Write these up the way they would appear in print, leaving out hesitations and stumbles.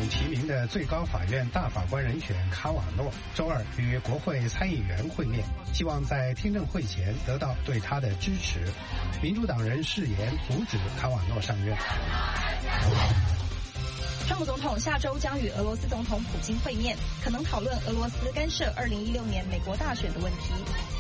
提名的最高法院大法官人选卡瓦诺周二与国会参议员会面，希望在听证会前得到对他的支持。民主党人誓言阻止卡瓦诺上任。 川普总统下周将与俄罗斯总统普京会面，可能讨论俄罗斯干涉2016年美国大选的问题。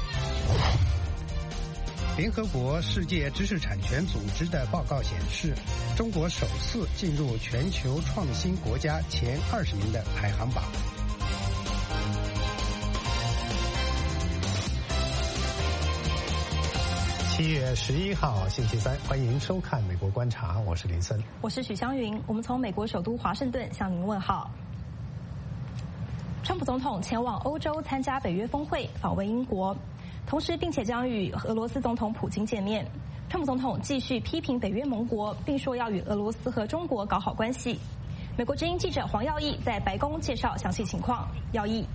联合国世界知识产权组织的报告显示，中国首次进入全球创新国家前20名的排行榜。7月11号星期三，欢迎收看《美国观察》，我是林森， 我是许湘云。我们从美国首都华盛顿向您问好。川普总统前往欧洲参加北约峰会，访问英国，同时并且将与俄罗斯总统普京见面。川普总统继续批评北约盟国，并说要与俄罗斯和中国搞好关系。美国之音记者黄耀义在白宫介绍详细情况。耀义。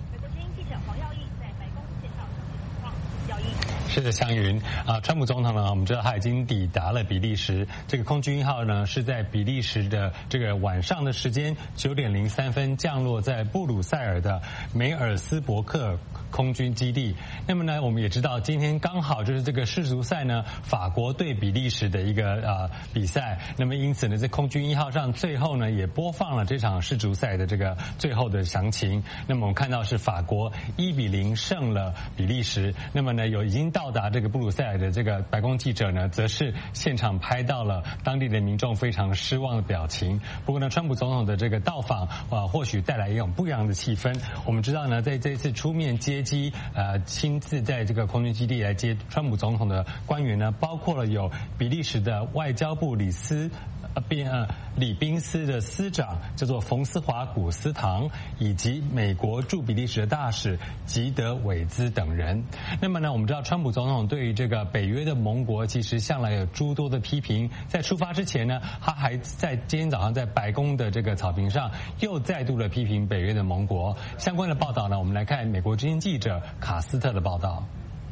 是的，湘云川普总统呢，我们知道他已经抵达了比利时。这个空军一号呢是在比利时的这个晚上的时间9点03分降落在布鲁塞尔的梅尔斯伯克空军基地。那么呢，我们也知道今天刚好就是这个世足赛呢，法国对比利时的一个比赛。那么因此呢，在空军一号上最后呢也播放了这场世足赛的这个最后的详情。那么我们看到是法国1-0胜了比利时。那么呢，已经到达这个布鲁塞尔的这个白宫记者呢，则是现场拍到了当地的民众非常失望的表情。不过呢，川普总统的这个到访或许带来一种不一样的气氛。我们知道呢，在这一次出面接机亲自在这个空军基地来接川普总统的官员呢，包括了有比利时的外交部礼宾司的司长叫做冯斯华古斯堂，以及美国驻比利时的大使吉德韦兹等人。那么呢，我们知道川普总统对于这个北约的盟国其实向来有诸多的批评。在出发之前呢，他还在今天早上在白宫的这个草坪上又再度的批评北约的盟国。相关的报道呢，我们来看美国之音记者卡斯特的报道。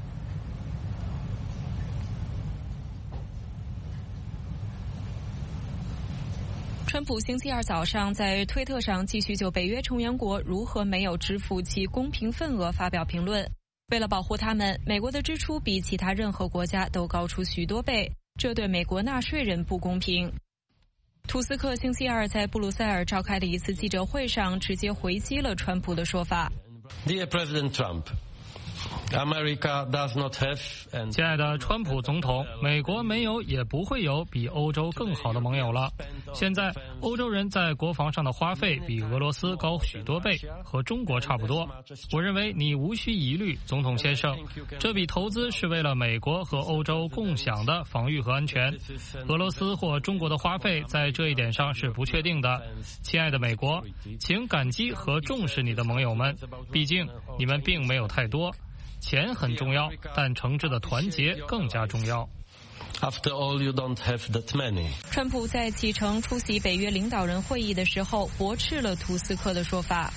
川普星期二早上在推特上继续就北约成员国如何没有支付其公平份额发表评论。为了保护他们，美国的支出比其他任何国家都高出许多倍，这对美国纳税人不公平。图斯克星期二在布鲁塞尔召开的一次记者会上直接回击了川普的说法。 Dear President Trump,America does not have and 亲爱的川普总统，美国没有也不会有比欧洲更好的盟友了。现在欧洲人在国防上的花费比俄罗斯高许多倍，和中国差不多。我认为你无需疑虑，总统先生，这笔投资是为了美国和欧洲共享的防御和安全。俄罗斯或中国的花费在这一点上是不确定的。亲爱的美国，请感激和重视你的盟友们，毕竟你们并没有太多。钱很重要，但诚挚的团结更加重要。 After all, you don't have that many. 川普在启程出席北约领导人会议的时候，驳斥了图斯克的说法。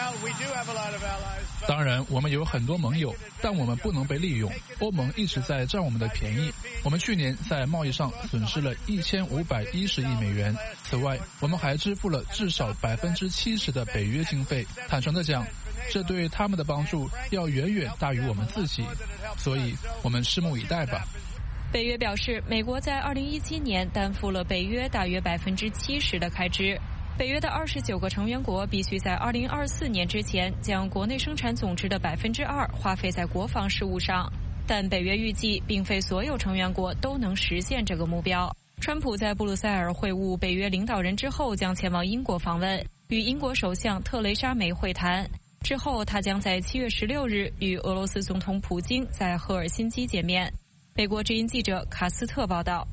当然，我们有很多盟友，但我们不能被利用。欧盟一直在占我们的便宜。我们去年在贸易上损失了1510亿美元。此外，我们还支付了至少70%的北约经费。坦诚地讲，这对他们的帮助要远远大于我们自己。所以，我们拭目以待吧。 北约表示，美国在2017年担负了北约大约70%的开支。北约的29个成员国必须在2024年之前将国内生产总值的2%花费在国防事务上，但北约预计并非所有成员国都能实现这个目标。川普在布鲁塞尔会晤北约领导人之后，将前往英国访问，与英国首相特蕾莎梅会谈。之后，他将在7月16日与俄罗斯总统普京在赫尔辛基见面。美国之音记者卡斯特报道。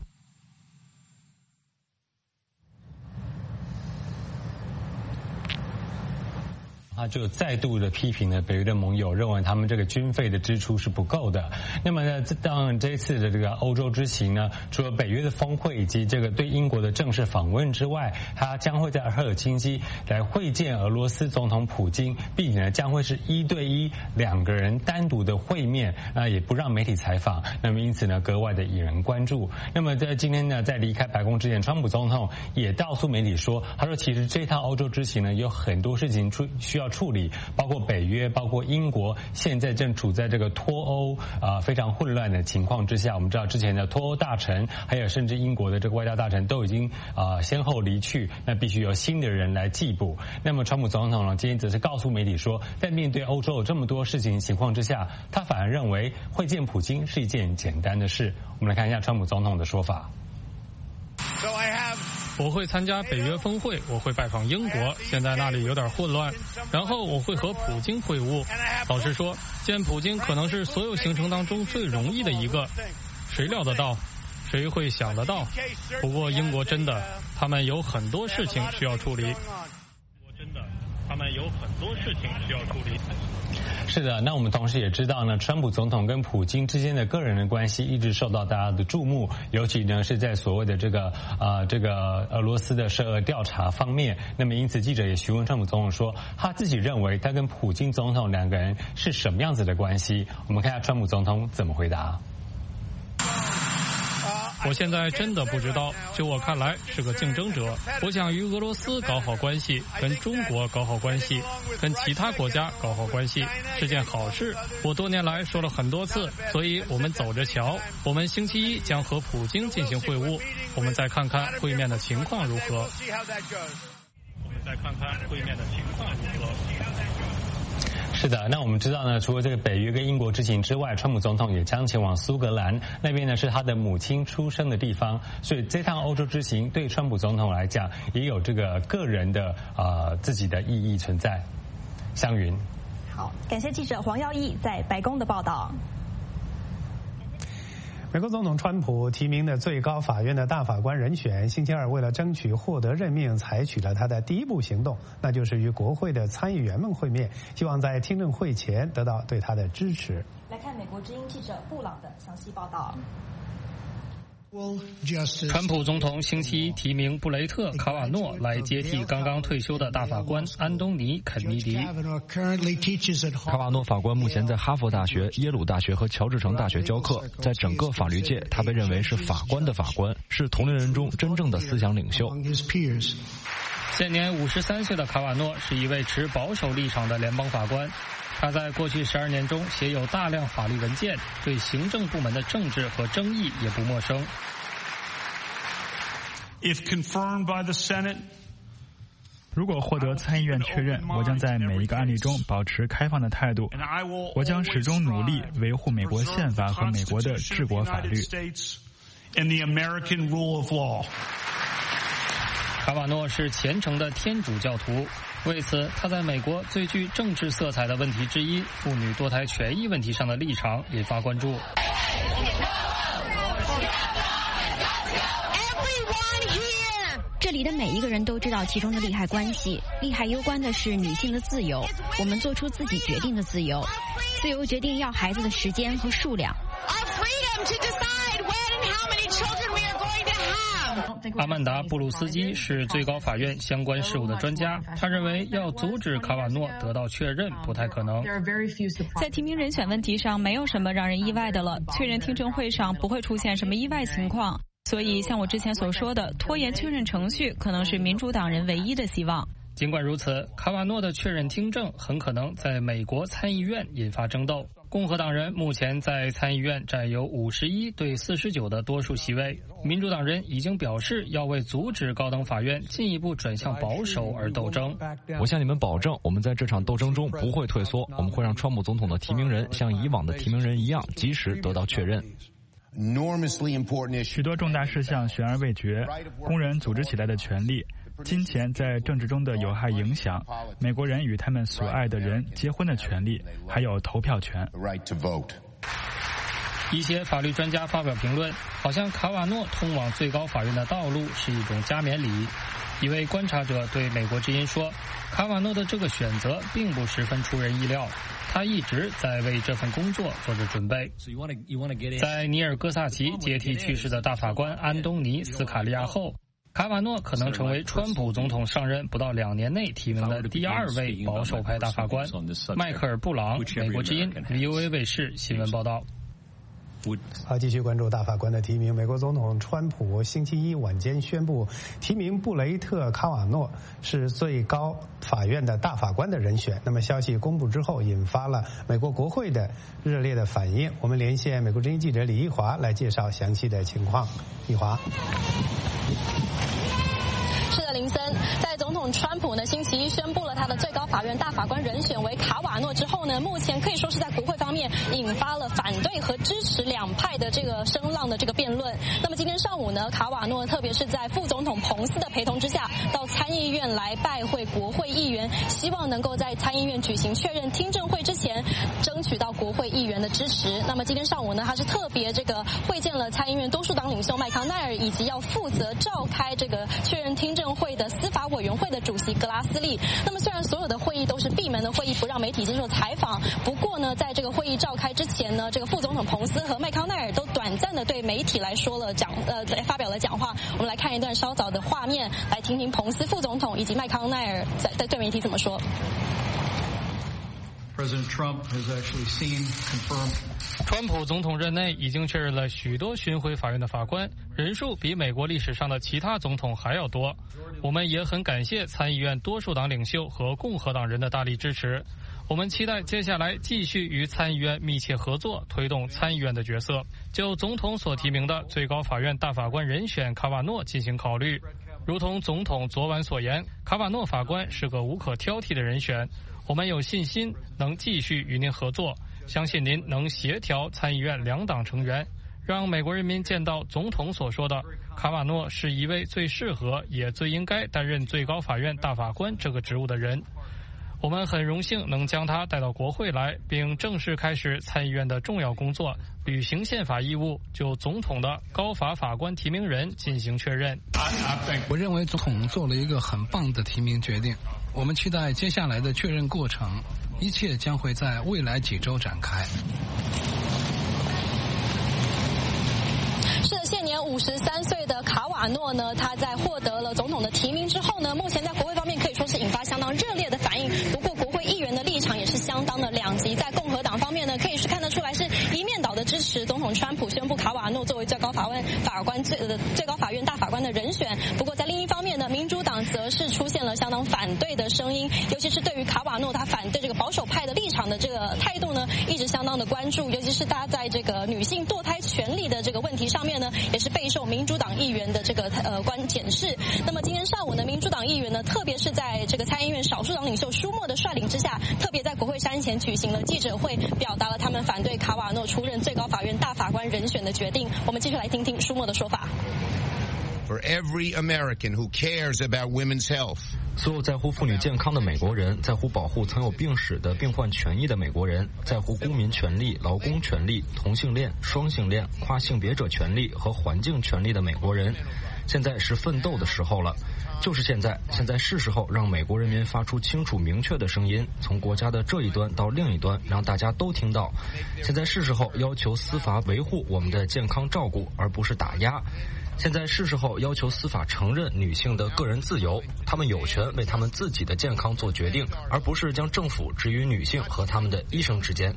他就再度的批评了北约的盟友，认为他们这个军费的支出是不够的。那么呢，当然这一次的这个欧洲之行呢，除了北约的峰会以及这个对英国的正式访问之外，他将会在赫尔辛基来会见俄罗斯总统普京，并且呢将会是1对12个人单独的会面，也不让媒体采访。那么因此呢，格外的引人关注。那么在今天呢，在离开白宫之前，川普总统也告诉媒体说，他说其实这趟欧洲之行呢，有很多事情需要处理，包括北约，包括英国，现在正处在这个脱欧非常混乱的情况之下。我们知道之前的脱欧大臣，还有甚至英国的这个外交大臣都已经先后离去，那必须由新的人来继补。那么川普总统呢，今天则是告诉媒体说，在面对欧洲有这么多事情情况之下，他反而认为会见普京是一件简单的事。我们来看一下川普总统的说法。 我会参加北约峰会，我会拜访英国，现在那里有点混乱，然后我会和普京会晤。老实说，见普京可能是所有行程当中最容易的一个，谁料得到，谁会想得到？不过英国真的，他们有很多事情需要处理。 是的，那我们同时也知道呢，川普总统跟普京之间的个人的关系一直受到大家的注目，尤其呢是在所谓的这个俄罗斯的涉俄调查方面。那么因此记者也询问川普总统说，他自己认为他跟普京总统两个人是什么样子的关系？我们看一下川普总统怎么回答。 我现在真的不知道，就我看来是个竞争者。我想与俄罗斯搞好关系，跟中国搞好关系，跟其他国家搞好关系是件好事。我多年来说了很多次，所以我们走着瞧。我们星期一将和普京进行会晤，我们再看看会面的情况如何。 是的，那我们知道呢，除了这个北约跟英国之行之外，川普总统也将前往苏格兰，那边呢是他的母亲出生的地方，所以这趟欧洲之行对川普总统来讲也有这个个人的自己的意义存在。湘云， 好，感谢记者黄耀义在白宫的报道。 美国总统川普提名的最高法院的大法官人选，星期二为了争取获得任命，采取了他的第一步行动，那就是与国会的参议员们会面，希望在听证会前得到对他的支持。 来看美国之音记者布朗的详细报道。 川普总统星期一提名布雷特·卡瓦诺来接替刚刚退休的大法官安东尼·肯尼迪。 卡瓦诺法官目前在哈佛大学、耶鲁大学和乔治城大学教课，在整个法律界，他被认为是法官的法官，是同龄人中真正的思想领袖。 现年53岁的卡瓦诺是一位持保守立场的联邦法官。他在过去12年中写有大量法律文件，对行政部门的政治和争议也不陌生。 如果获得参议院确认，我将在每一个案例中保持开放的态度，我将始终努力维护美国宪法和美国的治国法律。 卡瓦诺是虔诚的天主教徒，为此他在美国最具政治色彩的问题之一妇女堕胎权益问题上的立场引发关注。 这里的每一个人都知道其中的利害关系，利害攸关的是女性的自由，我们做出自己决定的自由，自由决定要孩子的时间和数量。 阿曼达·布鲁斯基是最高法院相关事务的专家，他认为要阻止卡瓦诺得到确认不太可能。 在提名人选问题上，没有什么让人意外的了，确认听证会上不会出现什么意外情况，所以像我之前所说的，拖延确认程序可能是民主党人唯一的希望。 尽管如此，卡瓦诺的确认听证很可能在美国参议院引发争斗。共和党人目前在参议院占有51对49的多数席位，民主党人已经表示要为阻止高等法院进一步转向保守而斗争。 我向你们保证，我们在这场斗争中不会退缩，我们会让川普总统的提名人像以往的提名人一样，及时得到确认。 许多重大事项悬而未决，工人组织起来的权利，金钱在政治中的有害影响，美国人与他们所爱的人结婚的权利，还有投票权。 一些法律专家发表评论，好像卡瓦诺通往最高法院的道路是一种加冕礼。一位观察者对美国之音说，卡瓦诺的这个选择并不十分出人意料，他一直在为这份工作做着准备。在尼尔·戈萨奇接替去世的大法官安东尼·斯卡利亚后，卡瓦诺可能成为川普总统上任不到2年内提名的第2位保守派大法官。迈克尔·布朗，美国之音 VOA 卫视新闻报道。 好，继续关注大法官的提名。美国总统川普星期一晚间宣布提名布雷特·卡瓦诺是最高法院的大法官的人选。那么消息公布之后，引发了美国国会的热烈的反应。我们连线美国之音记者李一华来介绍详细的情况。一华。 是的，林森，在总统川普呢星期一宣布了他的最高法院大法官人选为卡瓦诺之后呢，目前可以说是在国会方面引发了反对和支持两派的这个声浪的这个辩论。那么今天上午呢，卡瓦诺特别是在副总统彭斯的陪同之下，到参议院来拜会国会议员，希望能够在参议院举行确认听证会之前，争取到国会议员的支持。那么今天上午呢，他是特别这个会见了参议院多数党领袖麦康奈尔，以及要负责召开这个确认听证会的司法委员会的主席格拉斯利。那么虽然所有的会议都是闭门的会议，不让媒体接受采访，不过呢，在这个会议召开之前呢，这个副总统彭斯和麦康奈尔都短暂的对媒体来说了发表了讲话。我们来看一段稍早的画面，来听听彭斯副总统以及麦康奈尔在对媒体怎么说。 川普总统任内已经确认了许多巡回法院的法官，人数比美国历史上的其他总统还要多。我们也很感谢参议院多数党领袖和共和党人的大力支持。我们期待接下来继续与参议院密切合作，推动参议院的角色，就总统所提名的最高法院大法官人选卡瓦诺进行考虑。如同总统昨晚所言，卡瓦诺法官是个无可挑剔的人选。我们有信心能继续与您合作，相信您能协调参议院两党成员，让美国人民见到总统所说的卡瓦诺是一位最适合也最应该担任最高法院大法官这个职务的人。我们很荣幸能将他带到国会来，并正式开始参议院的重要工作，履行宪法义务，就总统的高法法官提名人进行确认。 我认为总统做了一个很棒的提名决定。我们期待接下来的确认过程，一切将会在未来几周展开。 是的，现年53岁的卡瓦诺呢，他在获得了总统的提名之后呢，目前在国会方面可以说是引发相当热烈的反应。不过国会议员的立场也是相当的两极，在共和党方面呢，可以是看得出来是一面倒的支持总统川普宣布卡瓦诺作为最高法院大法官的人选。不过在另一方面呢，民主党则是出现了相当反对的声音，尤其是对于卡瓦诺他反对这个保守派的立场的这个态度呢，一直相当的关注，尤其是他在这个女性堕胎权利的这个问题上面呢，也是备受民主党议员的这个检视。那么今天上午呢，民主党议员呢，特别是在这个参议院少数党领袖舒默的率领之下，特别在国会山前举行了记者会，表达了他们反对卡瓦诺出任最高法院大法官人选的决定。我们继续来听听舒默的说法。 For every American who cares about women's health. 所有在乎妇女健康的美国人，在乎保护曾有病史的病患权益的美国人，在乎公民权利、劳工权利、同性恋、双性恋、跨性别者权利和环境权利的美国人，现在是奋斗的时候了。就是现在是时候让美国人民发出清楚明确的声音，从国家的这一端到另一端，让大家都听到。现在是时候要求司法维护我们的健康照顾，而不是打压。现在是时候要求司法承认女性的个人自由，她们有权为她们自己的健康做决定，而不是将政府置于女性和她们的医生之间。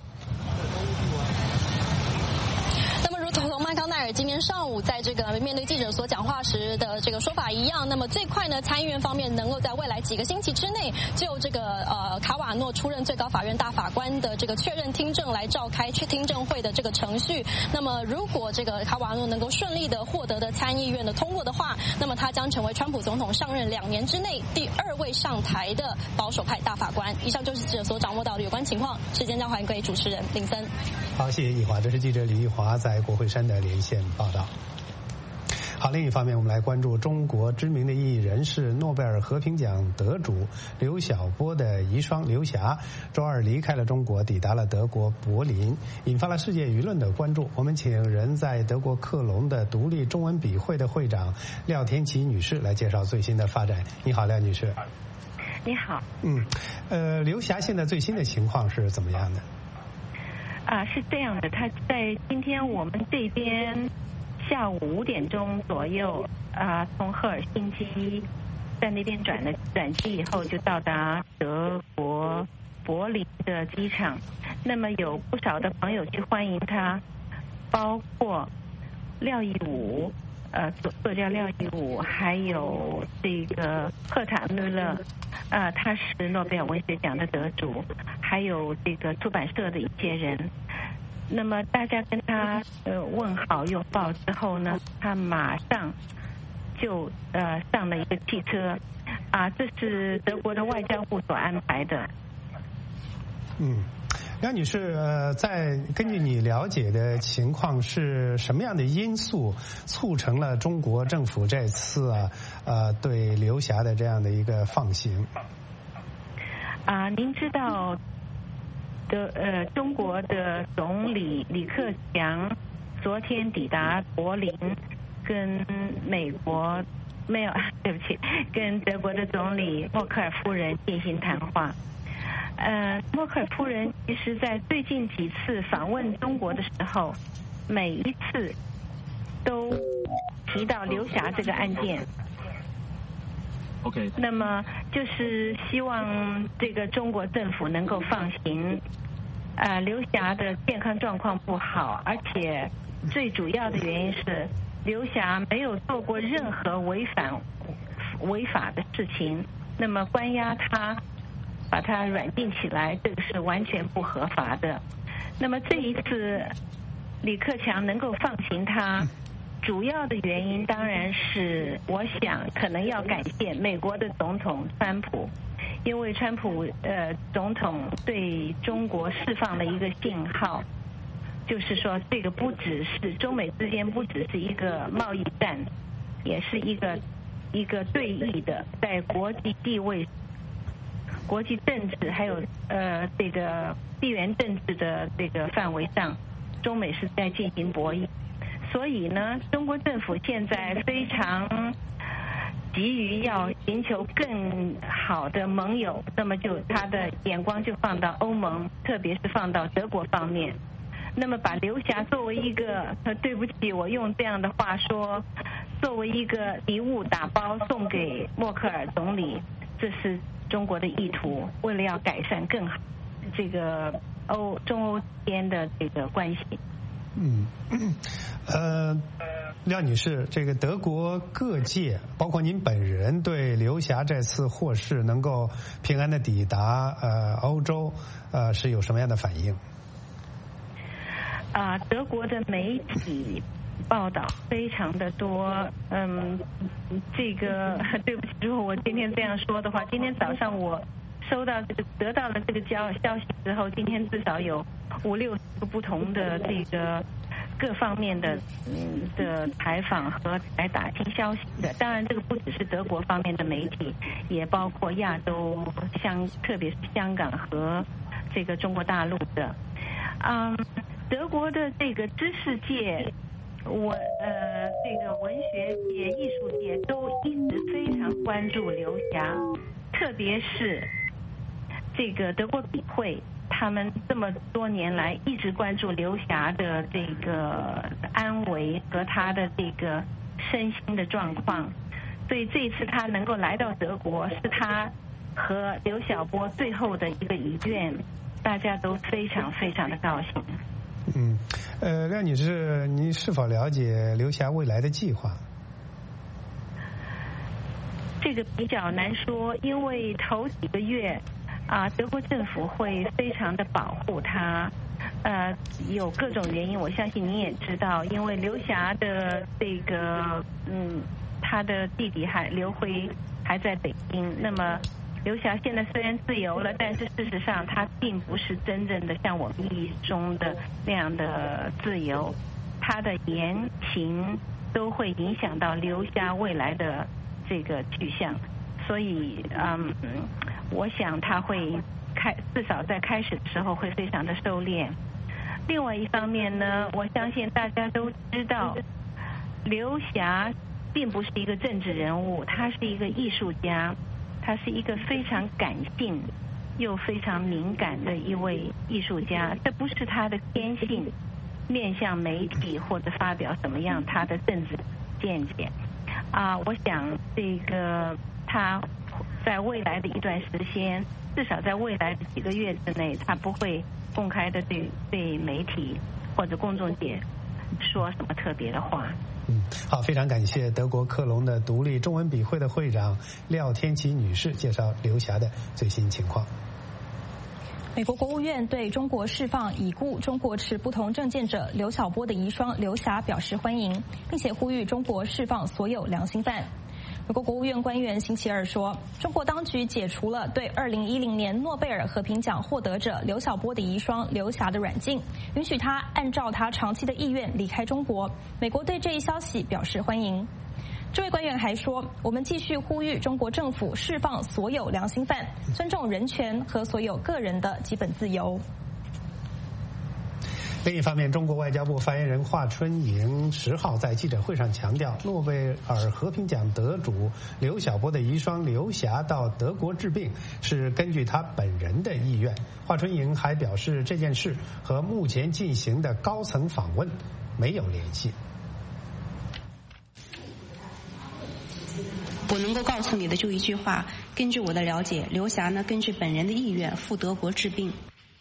麦康奈尔今天上午在这个面对记者所讲话时的这个说法一样，那么最快呢，参议院方面能够在未来几个星期之内就这个卡瓦诺出任最高法院大法官的这个确认听证来召开听证会的这个程序。那么如果这个卡瓦诺能够顺利的获得的参议院的通过的话，那么他将成为川普总统上任2年之内第2位上台的保守派大法官。以上就是记者所掌握到的有关情况，时间交还给主持人林森。 好，谢谢易华，这是记者李易华在国会山的连线报道。 好，另一方面，我们来关注中国知名的异议人士、诺贝尔和平奖得主刘晓波的遗孀刘霞，周二离开了中国，抵达了德国柏林，引发了世界舆论的关注。我们请人在德国克隆的独立中文笔会的会长廖天琪女士来介绍最新的发展。你好，廖女士。 你好。 刘霞现在最新的情况是怎么样的？ 是这样的，她在今天我们这边下午5点钟左右，从赫尔辛基在那边转机以后，就到达德国柏林的机场。那么有不少的朋友去欢迎她，包括廖一武，作家廖一武，还有这个赫塔穆勒，他是诺贝尔文学奖的得主，还有这个出版社的一些人。那么大家跟他问好拥抱之后呢，他马上就上了一个汽车，这是德国的外交部所安排的。 梁女士，根据你了解的情况，是什么样的因素促成了中国政府这次对刘霞的这样的一个放行？ 您知道中国的总理李克强昨天抵达柏林，跟跟德国的总理默克尔夫人进行谈话。默克尔夫人其实在最近几次访问中国的时候，每一次都提到刘霞这个案件。那么就是希望这个中国政府能够放行。刘霞的健康状况不好，而且最主要的原因是刘霞没有做过任何违法的事情，那么关押他，把他软禁起来，这个是完全不合法的。那么这一次李克强能够放行他，主要的原因当然是，我想可能要感谢美国的总统川普，因为川普总统对中国释放了一个信号，就是说这个不只是中美之间不只是一个贸易战，也是一个对弈的，在国际地位、国际政治还有这个地缘政治的这个范围上，中美是在进行博弈。所以呢，中国政府现在非常急于要寻求更好的盟友，那么就他的眼光就放到欧盟，特别是放到德国方面。那么把刘霞作为一个，对不起，我用这样的话说，作为一个礼物打包送给默克尔总理，这是中国的意图，为了要改善更好这个中欧间的这个关系。 廖女士，这个德国各界，包括您本人，对刘霞这次获释能够平安的抵达欧洲，是有什么样的反应？ 德国的媒体报道非常的多。这个对不起，如果我今天这样说的话，今天早上我得到了这个消息之后，今天至少有5-6个不同的这个各方面的采访和来打听消息的。当然这个不只是德国方面的媒体，也包括亚洲特别是香港和这个中国大陆的。德国的这个知识界，这个文学界、艺术界都一直非常关注刘霞，特别是这个德国笔会，他们这么多年来一直关注刘霞的这个安危和他的这个身心的状况，所以这一次他能够来到德国，是他和刘晓波最后的一个遗愿，大家都非常非常的高兴。 廖女士，您是否了解刘霞未来的计划？ 这个比较难说，因为头几个月德国政府会非常的保护他，有各种原因，我相信你也知道，因为刘霞的这个他的弟弟刘辉还在北京，那么刘霞现在虽然自由了，但是事实上他并不是真正的像我们意义中的那样的自由，他的言行都会影响到刘霞未来的这个去向。所以我想他会至少在开始的时候会非常的收敛。另外一方面呢，我相信大家都知道，刘霞并不是一个政治人物，他是一个艺术家，他是一个非常感性又非常敏感的一位艺术家，这不是他的天性，面向媒体或者发表什么样他的政治见解我想这个他在未来的一段时间，至少在未来的几个月之内，他不会公开的对媒体或者公众界说什么特别的话。 好，非常感谢德国科隆的独立中文笔会的会长廖天琪女士介绍刘霞的最新情况。 美国国务院对中国释放已故中国持不同政见者刘晓波的遗孀刘霞表示欢迎，并且呼吁中国释放所有良心犯。美国国务院官员星期二说，中国当局解除了对2010年诺贝尔和平奖获得者刘晓波的遗孀刘霞的软禁，允许他按照他长期的意愿离开中国。美国对这一消息表示欢迎。这位官员还说，我们继续呼吁中国政府释放所有良心犯，尊重人权和所有个人的基本自由。 另一方面，中国外交部发言人华春莹10号在记者会上强调，诺贝尔和平奖得主刘晓波的遗孀刘霞到德国治病是根据他本人的意愿。华春莹还表示，这件事和目前进行的高层访问没有联系。 我能够告诉你的就一句话，根据我的了解，刘霞呢根据本人的意愿赴德国治病。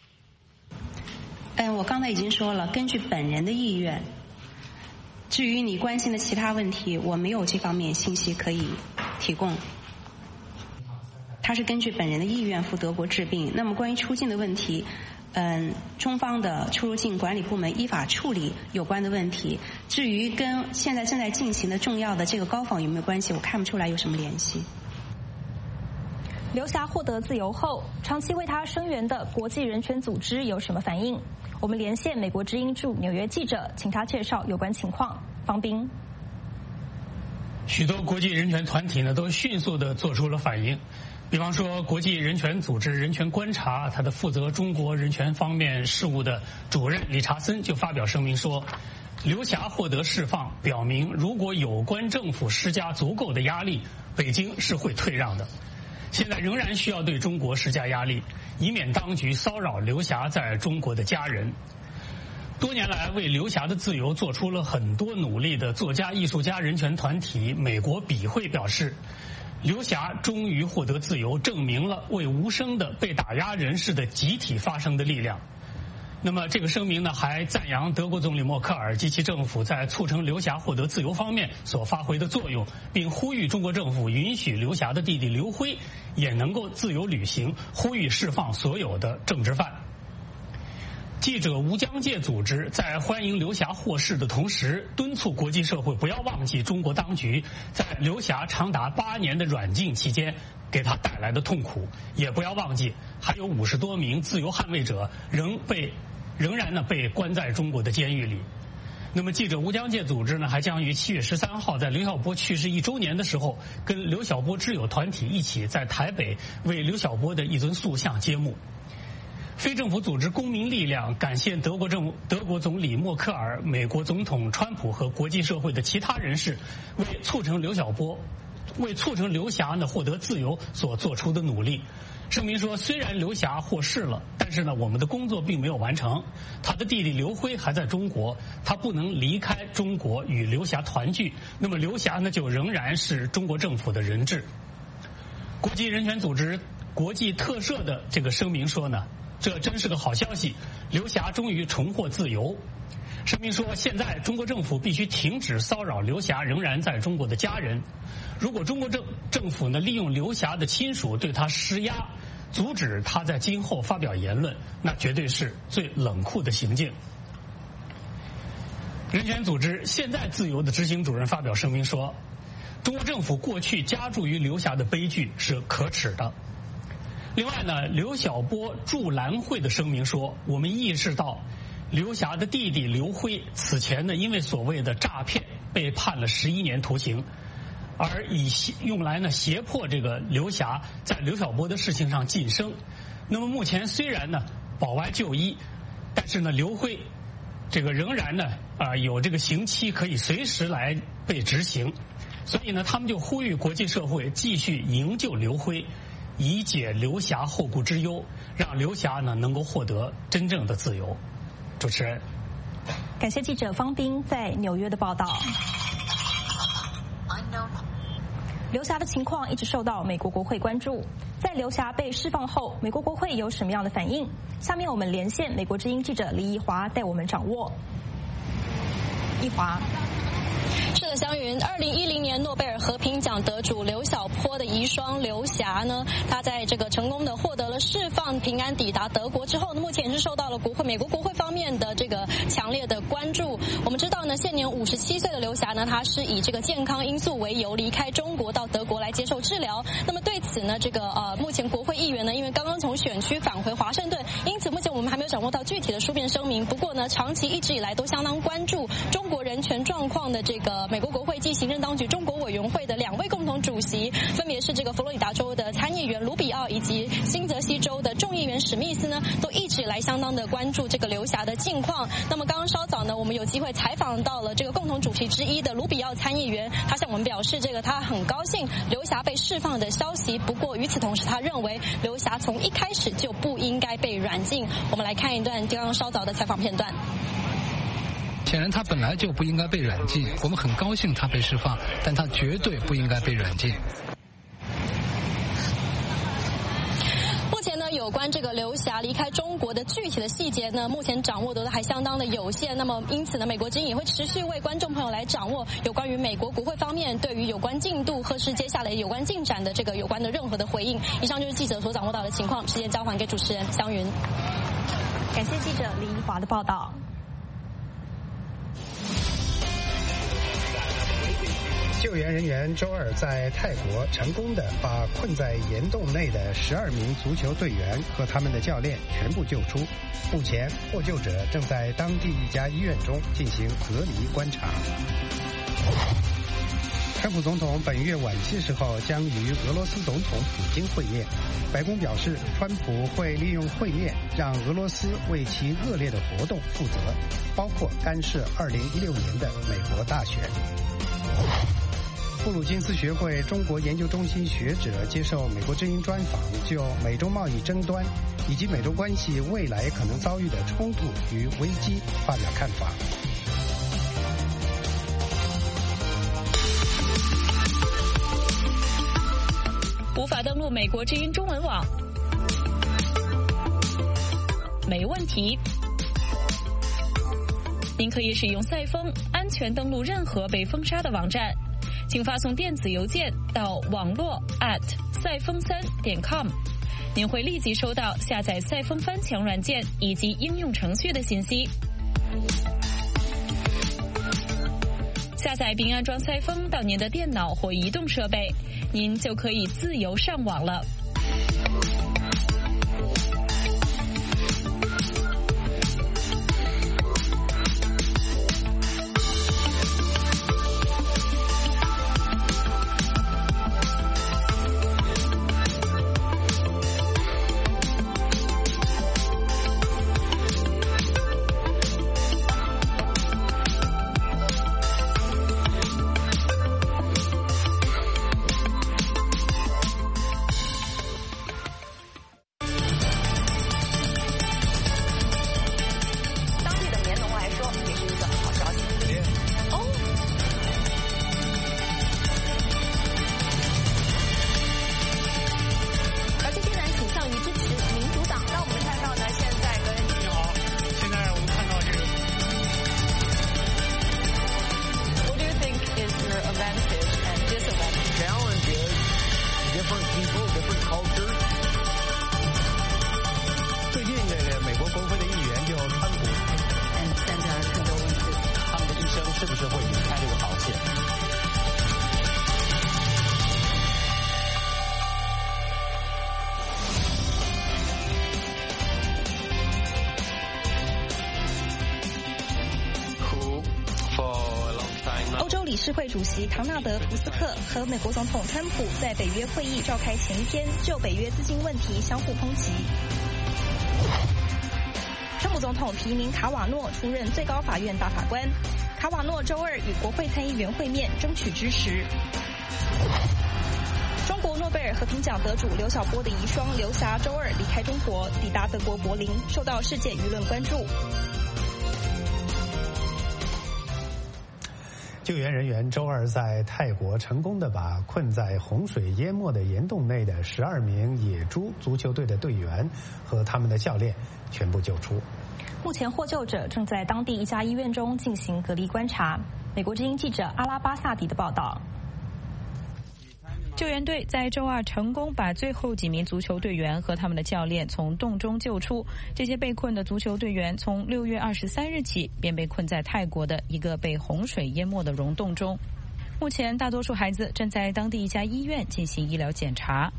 我刚才已经说了，根据本人的意愿。至于你关心的其他问题，我没有这方面信息可以提供。他是根据本人的意愿赴德国治病。那么关于出境的问题，中方的出入境管理部门依法处理有关的问题。至于跟现在正在进行的重要的这个高访有没有关系，我看不出来有什么联系。 刘霞获得自由后，长期为他声援的国际人权组织有什么反应？我们连线美国之音驻纽约记者，请他介绍有关情况。方斌， 许多国际人权团体呢都迅速地做出了反应。比方说，国际人权组织人权观察，他的负责中国人权方面事务的主任理查森就发表声明说，刘霞获得释放，表明如果有关政府施加足够的压力，北京是会退让的。现在仍然需要对中国施加压力，以免当局骚扰刘霞在中国的家人。多年来为刘霞的自由做出了很多努力的作家、艺术家人权团体美国笔会表示，刘霞终于获得自由，证明了为无声的被打压人士的集体发声的力量。那么这个声明呢，还赞扬德国总理默克尔及其政府在促成刘霞获得自由方面所发挥的作用，并呼吁中国政府允许刘霞的弟弟刘辉也能够自由旅行，呼吁释放所有的政治犯。记者无疆界组织在欢迎刘霞获释的同时，敦促国际社会不要忘记中国当局在刘霞长达8年的软禁期间给他带来的痛苦，也不要忘记还有50多名自由捍卫者仍然被关在中国的监狱里。那么记者无疆界组织呢，还将于7月13号在刘晓波去世1周年的时候，跟刘晓波知友团体一起在台北为刘晓波的一尊塑像揭幕。非政府组织公民力量感谢德国总理默克尔、美国总统川普和国际社会的其他人士为促成刘霞呢获得自由所做出的努力。声明说，虽然刘霞获释了，但是呢，我们的工作并没有完成。他的弟弟刘辉还在中国，他不能离开中国与刘霞团聚。那么刘霞呢，就仍然是中国政府的人质。国际人权组织国际特赦的这个声明说呢，这真是个好消息，刘霞终于重获自由。声明说，现在中国政府必须停止骚扰刘霞仍然在中国的家人。如果中国政府呢利用刘霞的亲属对他施压，阻止他在今后发表言论，那绝对是最冷酷的行径。人权组织现在自由的执行主任发表声明说，中国政府过去加注于刘霞的悲剧是可耻的。另外呢，刘晓波驻兰会的声明说，我们意识到刘霞的弟弟刘辉此前呢因为所谓的诈骗被判了11年徒刑，而用来呢胁迫这个刘霞在刘晓波的事情上晋升。那么目前虽然呢保外就医，但是呢刘辉这个仍然呢有这个刑期可以随时来被执行，所以呢他们就呼吁国际社会继续营救刘辉，以解刘霞后顾之忧，让刘霞呢能够获得真正的自由。主持人， 感谢记者方斌在纽约的报道。刘霞的情况一直受到美国国会关注。在刘霞被释放后，美国国会有什么样的反应？下面我们连线美国之音记者李怡华带我们掌握。怡华。 是的，湘云，2010年诺贝尔和平奖得主刘晓波的遗孀刘霞呢，她在这个成功的获得了释放，平安抵达德国之后呢，目前也是受到了美国国会方面的这个强烈的关注。我们知道呢，现年57岁的刘霞呢，她是以这个健康因素为由离开中国到德国来接受治疗。那么对此呢，目前国会议员呢，因为刚刚从选区返回华盛顿，因此目前我们还没有掌握到具体的书面声明。不过呢，长期一直以来都相当关注中国人权状况的这个美国国会及行政当局中国委员会的2位共同主席，分别是这个佛罗里达州的参议员卢比奥以及新泽西州的众议员史密斯呢，都一直以来相当的关注这个刘霞的近况。那么刚刚稍早呢，我们有机会采访到了这个共同主席之一的卢比奥参议员，他向我们表示，他很高兴刘霞被释放的消息。不过与此同时，他认为刘霞从一开始就不应该被软禁。我们来看一段刚刚稍早的采访片段。 显然他本来就不应该被软禁，我们很高兴他被释放，但他绝对不应该被软禁。 目前呢，有关这个刘霞离开中国的具体的细节呢，目前掌握的还相当的有限。那么因此呢，美国之音也会持续为观众朋友来掌握有关于美国国会方面对于有关进度或是接下来有关进展的有关的任何的回应。以上就是记者所掌握到的情况，时间交还给主持人湘云。 感谢记者李怡华的报道。 救援人员周二在泰国成功地把困在岩洞内的12名足球队员和他们的教练全部救出。目前，获救者正在当地一家医院中进行隔离观察。川普总统本月晚些时候将与俄罗斯总统普京会面。白宫表示，川普会利用会面让俄罗斯为其恶劣的活动负责，包括干涉2016年的美国大选。布鲁金斯学会中国研究中心学者接受美国之音专访，就美中贸易争端以及美中关系未来可能遭遇的冲突与危机发表看法。 无法登录美国之音中文网？没问题。您可以使用赛风安全登录任何被封杀的网站，请发送电子邮件到网络@赛风3.com，您会立即收到下载赛风翻墙软件以及应用程序的信息。下载并安装赛风到您的电脑或移动设备，您就可以自由上网了。 世会主席唐纳德·图斯克和美国总统川普在北约会议召开前一天就北约资金问题相互抨击。川普总统提名卡瓦诺出任最高法院大法官，卡瓦诺周二与国会参议员会面，争取支持。中国诺贝尔和平奖得主刘晓波的遗孀刘霞周二离开中国，抵达德国柏林，受到世界舆论关注。 救援人员周二在泰国成功地把困在洪水淹没的岩洞内的12名野猪足球队的队员和他们的教练全部救出。 目前获救者正在当地一家医院中进行隔离观察。美国之音记者阿拉巴萨迪的报道。 救援队在周二成功把最后几名足球队员和他们的教练从洞中救出。这些被困的足球队员从6月23日起便被困在泰国的一个被洪水淹没的溶洞中。目前大多数孩子正在当地一家医院进行医疗检查。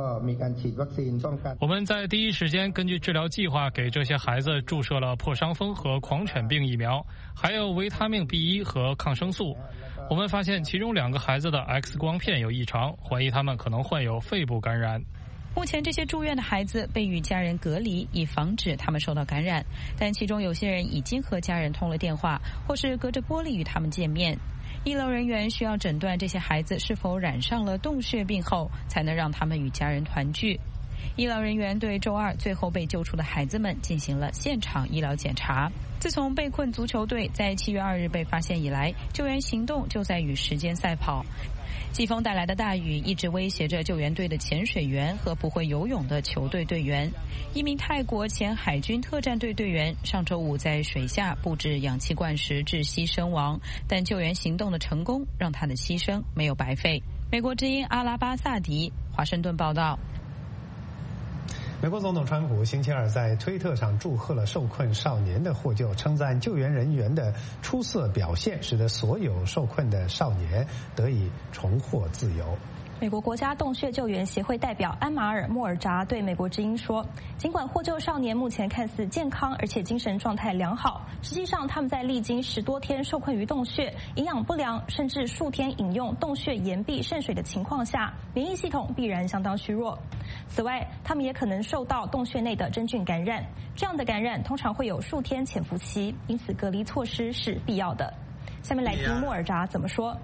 我们在第一时间根据治疗计划给这些孩子注射了破伤风和狂犬病疫苗，还有维他命 B1 和抗生素。我们发现其中2个孩子的 X 光片有异常，怀疑他们可能患有肺部感染。 目前这些住院的孩子被与家人隔离，以防止他们受到感染，但其中有些人已经和家人通了电话，或是隔着玻璃与他们见面。医疗人员需要诊断这些孩子是否染上了洞穴病后，才能让他们与家人团聚。医疗人员对周二最后被救出的孩子们进行了现场医疗检查。自从被困足球队在7月2日被发现以来，救援行动就在与时间赛跑。季风带来的大雨一直威胁着救援队的潜水员和不会游泳的球队队员。一名泰国前海军特战队队员上周五在水下布置氧气罐时窒息身亡，但救援行动的成功让他的牺牲没有白费。美国之音阿拉巴萨迪，华盛顿报道。 美国总统川普星期二在推特上祝贺了受困少年的获救，称赞救援人员的出色表现，使得所有受困的少年得以重获自由。 美国国家洞穴救援协会代表安马尔·莫尔扎对美国之音说，尽管获救少年目前看似健康而且精神状态良好，实际上他们在历经10多天受困于洞穴、营养不良甚至数天饮用洞穴岩壁渗水的情况下，免疫系统必然相当虚弱。此外，他们也可能受到洞穴内的真菌感染，这样的感染通常会有数天潜伏期，因此隔离措施是必要的。下面来听莫尔扎怎么说。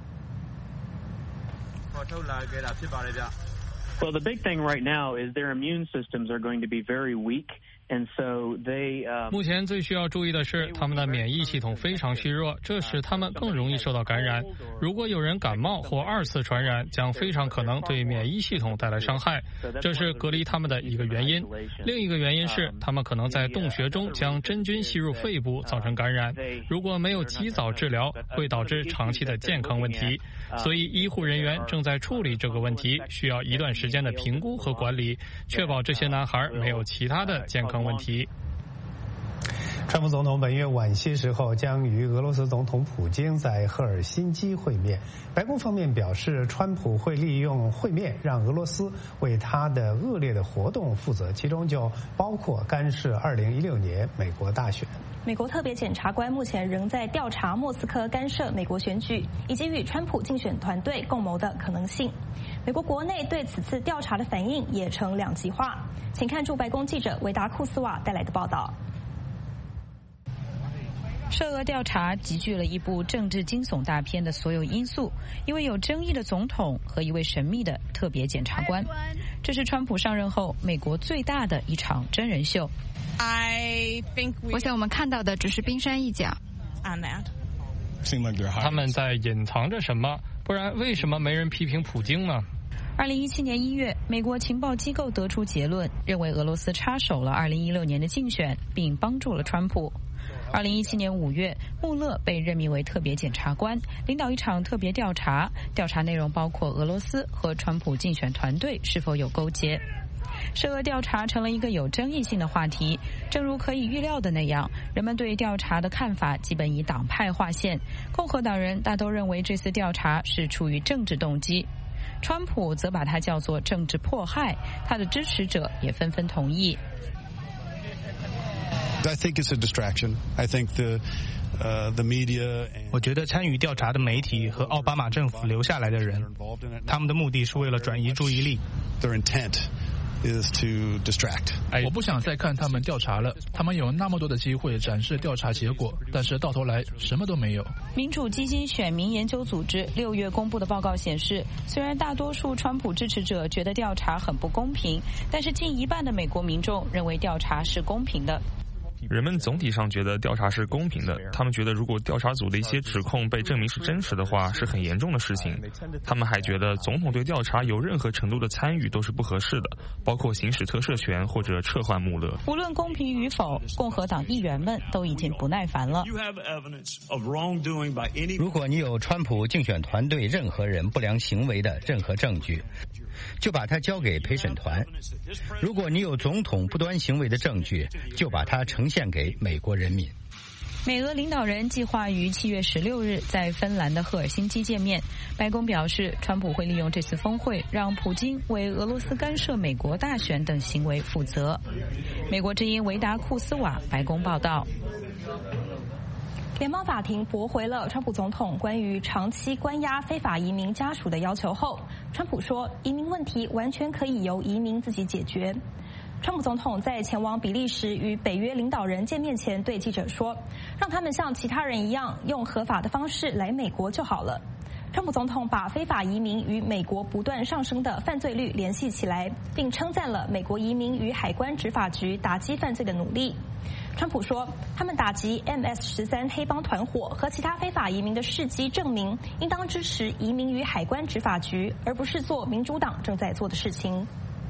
Well, the big thing right now is their immune systems are going to be very weak. And so they, 目前最需要注意的是，他们的免疫系统非常虚弱，这使他们更容易受到感染。如果有人感冒或2次传染，将非常可能对免疫系统带来伤害，这是隔离他们的一个原因。另一个原因是，他们可能在洞穴中将真菌吸入肺部，造成感染。如果没有及早治疗，会导致长期的健康问题。所以，医护人员正在处理这个问题，需要一段时间的评估和管理，确保这些男孩没有其他的健康问题。 川普总统本月晚些时候将与俄罗斯总统普京在赫尔辛基会面。白宫方面表示，川普会利用会面让俄罗斯为他的恶劣的活动负责，其中就包括干涉2016年美国大选。 美国特别检察官目前仍在调查莫斯科干涉美国选举以及与川普竞选团队共谋的可能性。美国国内对此次调查的反应也呈两极化。请看驻白宫记者维达库斯瓦带来的报道。 涉俄调查集聚了一部政治惊悚大片的所有因素，一位有争议的总统和一位神秘的特别检察官。这是川普上任后美国最大的一场真人秀。 我想我们看到的只是冰山一角。 他们在隐藏着什么？不然为什么没人批评普京呢 ？2017年1月，美国情报机构得出结论，认为俄罗斯插手了2016年的竞选，并帮助了川普。2017年5月，穆勒被任命为特别检察官，领导一场特别调查，调查内容包括俄罗斯和川普竞选团队是否有勾结。涉俄调查成了一个有争议性的话题，正如可以预料的那样，人们对调查的看法基本以党派划线。共和党人大都认为这次调查是出于政治动机，川普则把它叫做政治迫害，他的支持者也纷纷同意。 I think it's a distraction. I think 我觉得参与调查的媒体和奥巴马政府留下来的人，他们的目的是为了转移注意力。 我不想再看他们调查了，他们有那么多的机会展示调查结果，但是到头来什么都没有。 民主基金选民研究组织6月公布的报告显示，虽然大多数川普支持者觉得调查很不公平，但是近一半的美国民众认为调查是公平的。 人们总体上觉得调查是公平的，他们觉得如果调查组的一些指控被证明是真实的话，是很严重的事情。他们还觉得总统对调查有任何程度的参与都是不合适的，包括行使特赦权或者撤换穆勒。 无论公平与否，共和党议员们都已经不耐烦了。 如果你有川普竞选团队任何人不良行为的任何证据，就把它交给陪审团；如果你有总统不端行为的证据，就把它呈现给美国人民。 美俄领导人计划于7月16日在芬兰的赫尔辛基见面。白宫表示，川普会利用这次峰会让普京为俄罗斯干涉美国大选等行为负责。美国之音维达库斯瓦白宫报道。 联邦法庭驳回了川普总统关于长期关押非法移民家属的要求后，川普说，移民问题完全可以由移民自己解决。川普总统在前往比利时与北约领导人见面前对记者说，让他们像其他人一样用合法的方式来美国就好了。川普总统把非法移民与美国不断上升的犯罪率联系起来，并称赞了美国移民与海关执法局打击犯罪的努力。川普说，他们打击 MS-13 黑帮团伙和其他非法移民的事迹证明，应当支持移民与海关执法局，而不是做民主党正在做的事情。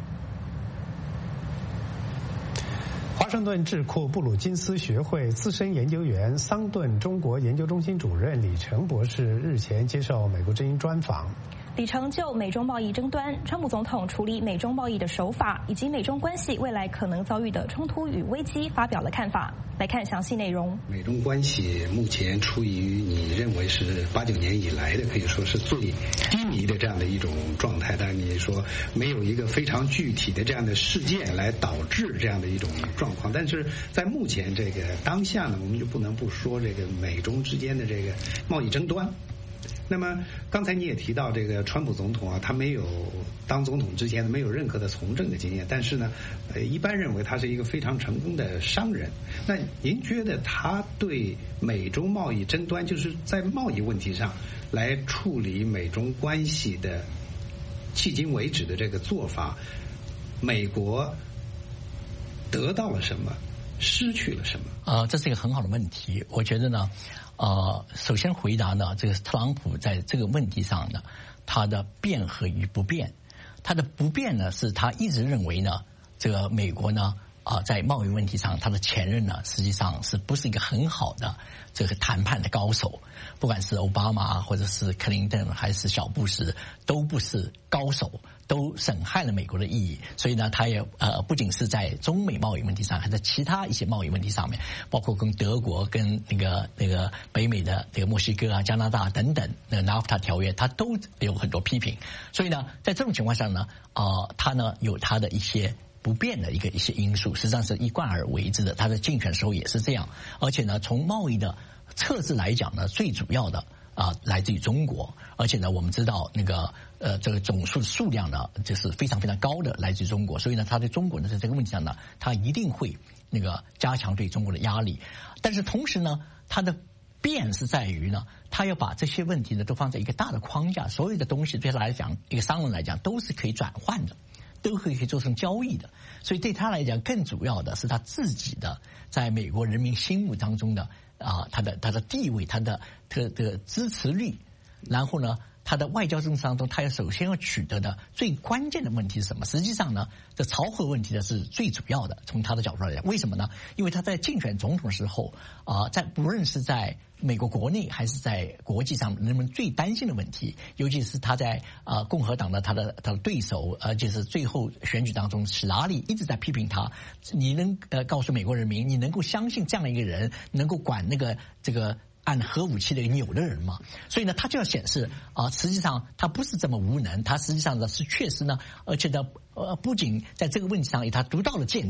华盛顿智库布鲁金斯学会资深研究员桑顿中国研究中心主任李成博士日前接受美国之音专访。 李成就美中贸易争端、川普总统处理美中贸易的手法，以及美中关系未来可能遭遇的冲突与危机发表了看法。来看详细内容。 美中关系目前处于你认为是8、9年以来的可以说是最低迷的这样的一种状态，但你说没有一个非常具体的这样的事件来导致这样的一种状况，但是在目前这个当下呢，我们就不能不说这个美中之间的这个贸易争端。那么刚才你也提到这个川普总统啊，他没有当总统之前没有任何的从政的经验，但是呢，一般认为他是一个非常成功的商人。那您觉得他对美中贸易争端，就是在贸易问题上来处理美中关系的迄今为止的这个做法，美国得到了什么，失去了什么？ 这是一个很好的问题。我觉得呢，首先回答呢，这个特朗普在这个问题上呢，他的变和与不变。他的不变呢，是他一直认为呢，这个美国呢，在贸易问题上，他的前任呢，实际上是不是一个很好的这个谈判的高手？不管是奥巴马或者是克林顿还是小布什，都不是高手，都损害了美国的意义。所以呢，他也不仅是在中美贸易问题上，还在其他一些贸易问题上面，包括跟德国、跟那个北美的这个墨西哥啊、加拿大等等那个 NAFTA 条约，他都有很多批评。所以呢，在这种情况下呢，他呢有他的一些不变的一些因素，实际上是一贯而为之的。他在竞选时候也是这样，而且呢，从贸易的测试来讲呢，最主要的来自于中国，而且呢，我们知道那个这个总数量呢，就是非常非常高的来自于中国，所以呢，他对中国呢在这个问题上呢，他一定会那个加强对中国的压力。但是同时呢，他的变是在于呢，他要把这些问题呢都放在一个大的框架，所有的东西对他来讲，一个商人来讲都是可以转换的，都可以做成交易的。所以对他来讲，更主要的是他自己的在美国人民心目当中的他的地位，他的支持率，然后呢，他的外交政策当中，他要首先要取得的最关键的问题是什么？实际上呢，这朝核问题呢是最主要的。从他的角度来讲，为什么呢？因为他在竞选总统的时候在不论是在美国国内还是在国际上，人们最担心的问题，尤其是他在共和党的他的对手，就是最后选举当中，希拉里一直在批评他。你能告诉美国人民，你能够相信这样的一个人能够管这个按核武器的钮的人嘛？所以呢，他就要显示实际上他不是这么无能，他实际上呢是确实呢，而且呢不仅在这个问题上有他独到的见地，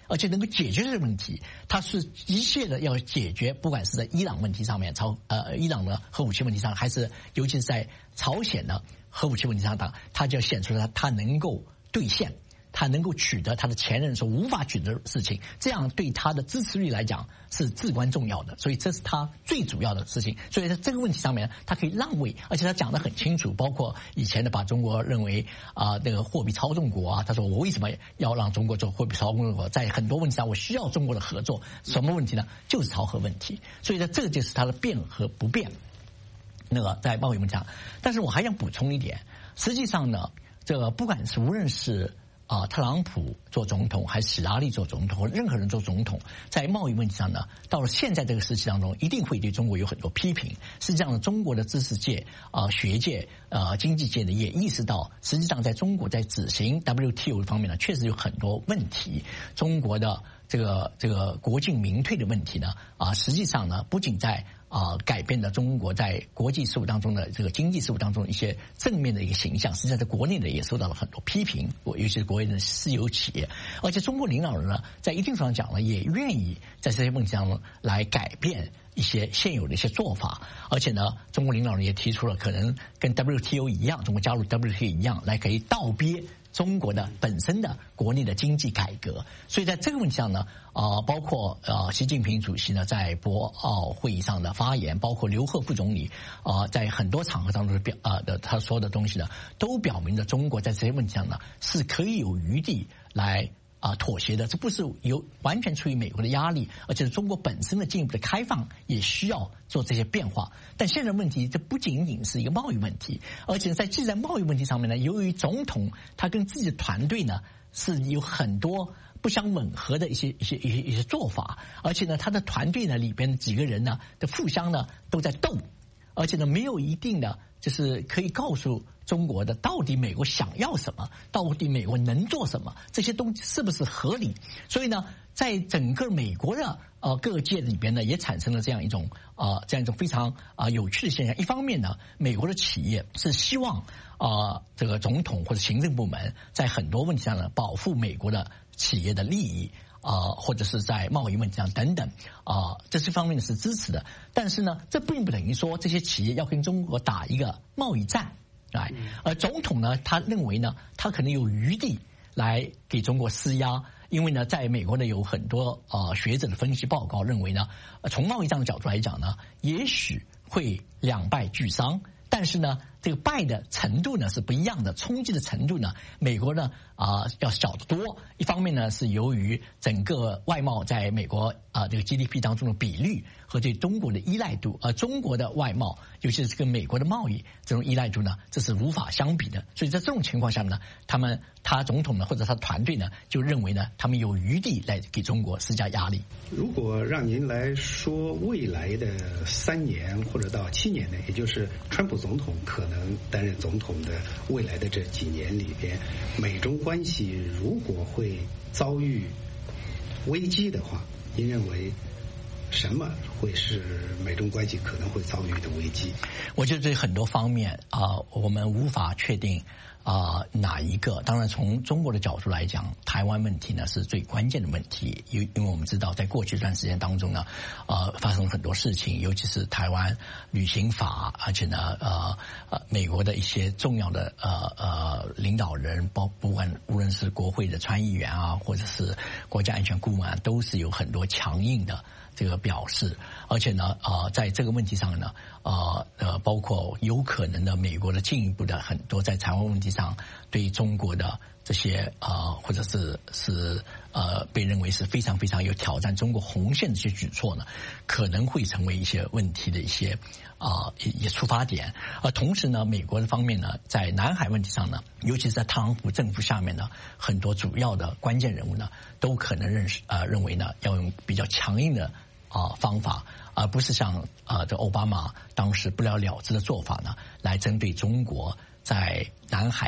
而且能够解决这个问题，它是一切的要解决，不管是在伊朗问题上面，伊朗的核武器问题上，还是尤其是在朝鲜的核武器问题上，它就要显出它能够兑现。他能够取得他的前任所无法取得的事情，这样对他的支持率来讲是至关重要的，所以这是他最主要的事情。所以在这个问题上面，他可以让位，而且他讲得很清楚，包括以前的把中国认为那个货币操纵国啊，他说我为什么要让中国做货币操纵国？在很多问题上我需要中国的合作，什么问题呢？就是朝核问题。所以呢，这个就是他的变和不变。那个在贸易问题上，但是我还想补充一点，实际上呢，这个不管是无论是特朗普做总统，还是希拉里做总统，或任何人做总统，在贸易问题上呢，到了现在这个时期当中，一定会对中国有很多批评。实际上，中国的知识界、学界、经济界呢，也意识到，实际上在中国在执行 WTO 方面呢，确实有很多问题。中国的这个国进民退的问题呢，实际上呢，不仅在改变了中国在国际事务当中的这个经济事务当中一些正面的一个形象，实际上在国内呢也受到了很多批评，尤其是国内的私有企业。而且中国领导人呢，在一定程度上讲呢，也愿意在这些问题上来改变一些现有的一些做法。而且呢，中国领导人也提出了可能跟 WTO 一样，中国加入 WTO 一样，来可以倒逼中国的本身的国内的经济改革。所以在这个问题上呢，包括习近平主席呢在博鳌会议上的发言，包括刘鹤副总理在很多场合当中他说的东西呢，都表明了中国在这些问题上呢是可以有余地来妥协的。这不是完全出于美国的压力，而且是中国本身的进一步的开放也需要做这些变化。但现在问题，这不仅仅是一个贸易问题，而且在贸易问题上面呢，由于总统他跟自己的团队呢是有很多不相吻合的一些做法，而且呢，他的团队呢里边的几个人呢的互相呢都在斗，而且呢没有一定的就是可以告诉中国的到底美国想要什么，到底美国能做什么，这些东西是不是合理？所以呢，在整个美国的各界里边呢，也产生了这样一种非常有趣的现象。一方面呢，美国的企业是希望这个总统或者行政部门在很多问题上呢保护美国的企业的利益。或者是在贸易问题上等等，这些方面是支持的。但是呢，这并不等于说这些企业要跟中国打一个贸易战，而总统呢，他认为呢，他可能有余地来给中国施压，因为呢，在美国呢有很多学者的分析报告认为呢，从贸易战的角度来讲呢，也许会两败俱伤。但是呢，这个败的程度呢是不一样的，冲击的程度呢，美国呢要小得多。一方面呢是由于整个外贸在美国这个 GDP 当中的比率和对中国的依赖度，中国的外贸尤其是跟美国的贸易这种依赖度呢，这是无法相比的。所以在这种情况下呢，他总统呢或者他团队呢就认为呢，他们有余地来给中国施加压力。 如果让您来说未来的3年或者到7年呢，也就是川普总统可能担任总统的未来的这几年里边，美中关系如果会遭遇危机的话，您认为什么会是美中关系可能会遭遇的危机？ 我觉得这很多方面我们无法确定哪一个。当然从中国的角度来讲，台湾问题呢是最关键的问题，因为我们知道在过去一段时间当中呢发生了很多事情，尤其是台湾旅行法，而且呢美国的一些重要的领导人，无论是国会的参议员或者是国家安全顾问都是有很多强硬的这个表示。而且呢在这个问题上呢包括有可能的美国的进一步的很多在台湾问题上对中国的这些或者是被认为是非常非常有挑战中国红线的一些举措呢，可能会成为一些问题的一些出发点。同时呢，美国的方面呢，在南海问题上呢，尤其是在特朗普政府下面呢，很多主要的关键人物呢，都可能认为呢，要用比较强硬的方法，而不是像这奥巴马当时不了了之的做法呢，来针对中国在南海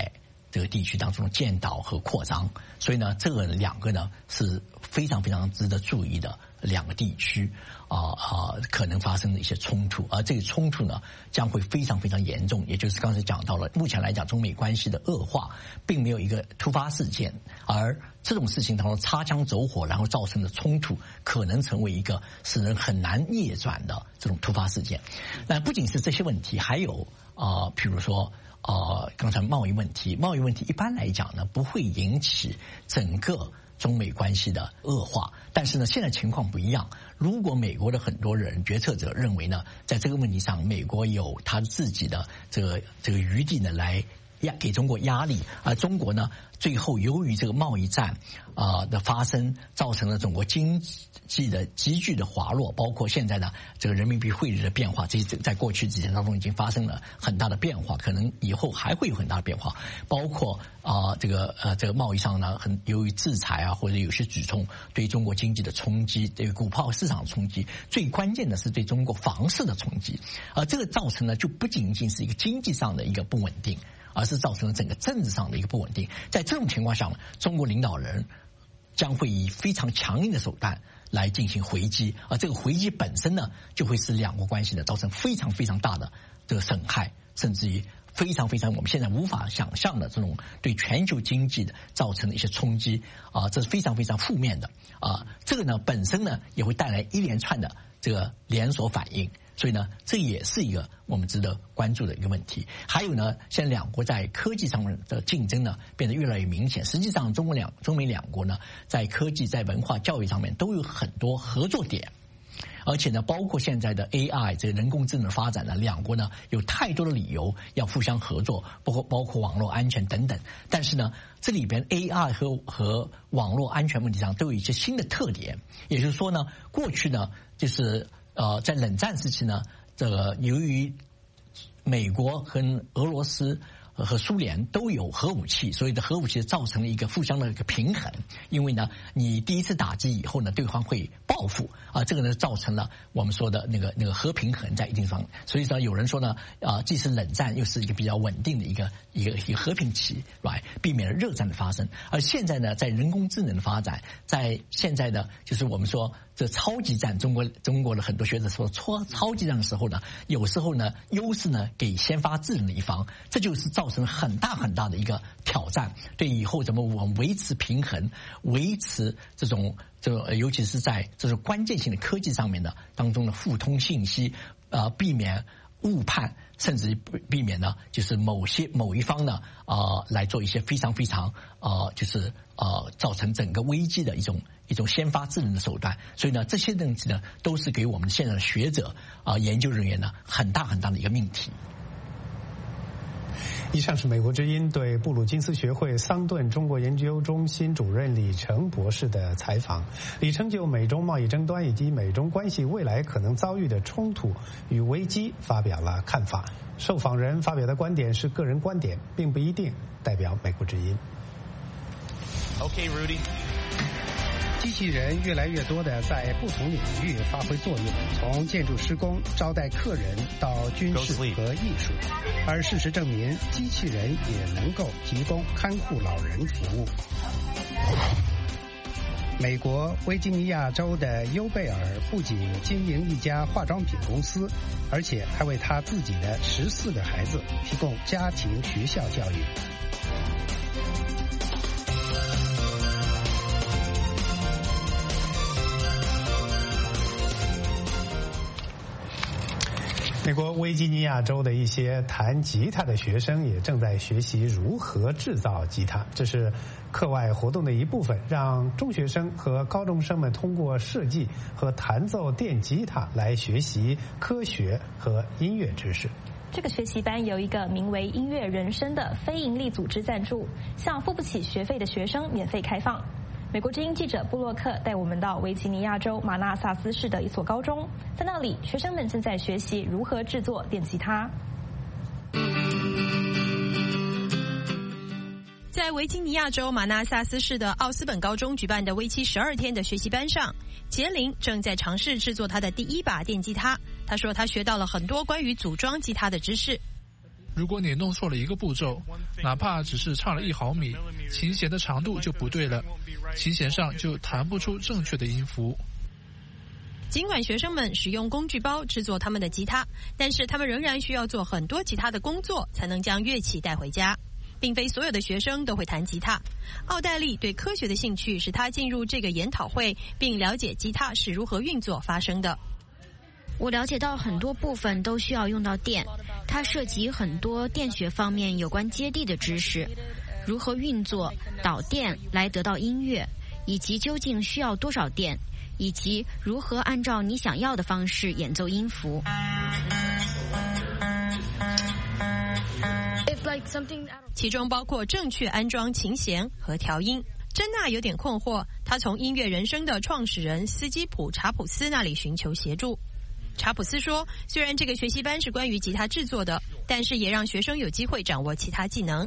这个地区当中的建岛和扩张。所以呢，这两个呢是非常非常值得注意的两个地区可能发生的一些冲突，而这个冲突呢将会非常非常严重。也就是刚才讲到了，目前来讲中美关系的恶化并没有一个突发事件，而这种事情当中擦枪走火然后造成的冲突可能成为一个使人很难逆转的这种突发事件。那不仅是这些问题，还有比如说刚才贸易问题一般来讲呢不会引起整个中美关系的恶化，但是呢现在情况不一样。如果美国的很多人决策者认为呢，在这个问题上美国有他自己的这个余地呢来给中国压力，而中国呢最后由于这个贸易战的发生，造成了中国经济的急剧的滑落，包括现在呢这个人民币汇率的变化，这在过去几年当中已经发生了很大的变化，可能以后还会有很大的变化，包括这个贸易上呢由于制裁或者有些举措对中国经济的冲击，对股票市场的冲击，最关键的是对中国房市的冲击，而这个造成呢就不仅仅是一个经济上的一个不稳定，而是造成了整个政治上的一个不稳定。在这种情况下，中国领导人将会以非常强硬的手段来进行回击，而这个回击本身呢，就会使两国关系呢造成非常非常大的这个损害，甚至于非常非常我们现在无法想象的这种对全球经济的造成的一些冲击这是非常非常负面的这个呢本身呢也会带来一连串的这个连锁反应。所以呢，这也是一个我们值得关注的一个问题。还有呢，现在两国在科技上面的竞争呢变得越来越明显。实际上，中美两国呢在科技、在文化、教育上面都有很多合作点。而且呢，包括现在的 AI 这人工智能的发展呢，两国呢有太多的理由要互相合作，包括网络安全等等。但是呢，这里边 AI 和网络安全问题上都有一些新的特点。也就是说呢，过去呢就是在冷战时期呢，由于美国和俄罗斯和苏联都有核武器，所以的核武器造成了一个互相的一个平衡。因为呢，你第一次打击以后呢，对方会报复这个呢造成了我们说的那个核平衡在一定方。所以说有人说呢，既是冷战又是一个比较稳定的一个和平期 ，right， 避免了热战的发生。而现在呢，在人工智能的发展，在现在呢，就是我们说这超级战，中国的很多学者说超级战的时候呢，有时候呢优势呢给先发制人的一方，这就是造成很大很大的一个挑战，对以后怎么我们维持平衡，维持这种尤其是在这种关键性的科技上面的当中的互通信息，避免误判，甚至避免呢就是某一方呢来做一些非常非常就是造成整个危机的一种先发制人的手段。所以呢，这些东西呢都是给我们现在的学者研究人员呢很大很大的一个命题。 以上是美国之音对布鲁金斯学会桑顿中国研究中心主任李成博士的采访。李成就美中贸易争端以及美中关系未来可能遭遇的冲突与危机发表了看法。受访人发表的观点是个人观点，并不一定代表美国之音。 Okay, Rudy. 机器人越来越多的在不同领域发挥作用，从建筑施工、招待客人到军事和艺术。而事实证明，机器人也能够提供看护老人服务。美国维吉尼亚州的尤贝尔不仅经营一家化妆品公司，而且还为他自己的14个孩子提供家庭学校教育。美国维吉尼亚州的一些弹吉他的学生也正在学习如何制造吉他，这是课外活动的一部分，让中学生和高中生们通过设计和弹奏电吉他来学习科学和音乐知识。 这个学习班由一个名为音乐人生的非营利组织赞助，向付不起学费的学生免费开放。美国之音记者布洛克带我们到维吉尼亚州马纳萨斯市的一所高中，在那里，学生们正在学习如何制作电吉他。 在维吉尼亚州马纳萨斯市的奥斯本高中举办的为期12天的学习班上，杰林正在尝试制作他的第一把电吉他。他说他学到了很多关于组装吉他的知识。 如果你弄错了一个步骤，哪怕只是差了1毫米，琴弦的长度就不对了，琴弦上就弹不出正确的音符。 尽管学生们使用工具包制作他们的吉他，但是他们仍然需要做很多其他的工作才能将乐器带回家。并非所有的学生都会弹吉他。奥黛丽对科学的兴趣使她进入这个研讨会，并了解吉他是如何运作发生的。 我了解到很多部分都需要用到电，它涉及很多电学方面有关接地的知识，如何运作导电来得到音乐，以及究竟需要多少电，以及如何按照你想要的方式演奏音符。 其中包括正确安装琴弦和调音。珍娜有点困惑，她从音乐人生的创始人斯基普·查普斯那里寻求协助。查普斯说，虽然这个学习班是关于吉他制作的，但是也让学生有机会掌握其他技能。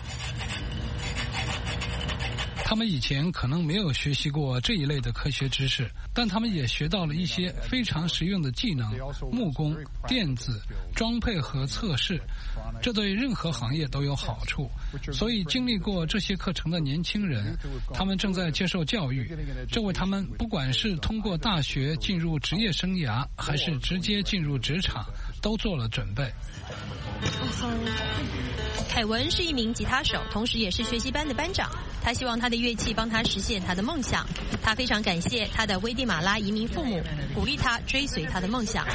他们以前可能没有学习过这一类的科学知识，但他们也学到了一些非常实用的技能，木工、电子、装配和测试，这对任何行业都有好处。所以经历过这些课程的年轻人，他们正在接受教育，这为他们不管是通过大学进入职业生涯，还是直接进入职场，都做了准备。 凯文是一名吉他手，同时也是学习班的班长。他希望他的乐器帮他实现他的梦想。他非常感谢他的危地马拉移民父母，鼓励他追随他的梦想。